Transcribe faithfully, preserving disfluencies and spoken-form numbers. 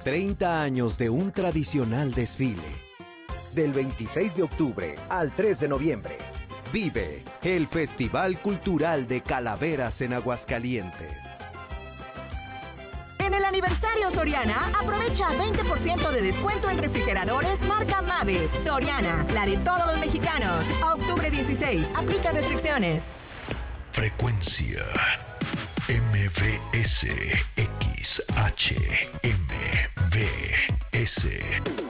treinta años de un tradicional desfile. Del veintiséis de octubre al tres de noviembre. Vive el Festival Cultural de Calaveras en Aguascalientes. En el aniversario Soriana, aprovecha veinte por ciento de descuento en refrigeradores marca Mave. Soriana, la de todos los mexicanos. A octubre dieciséis, aplica restricciones. Frecuencia M V S X H M V S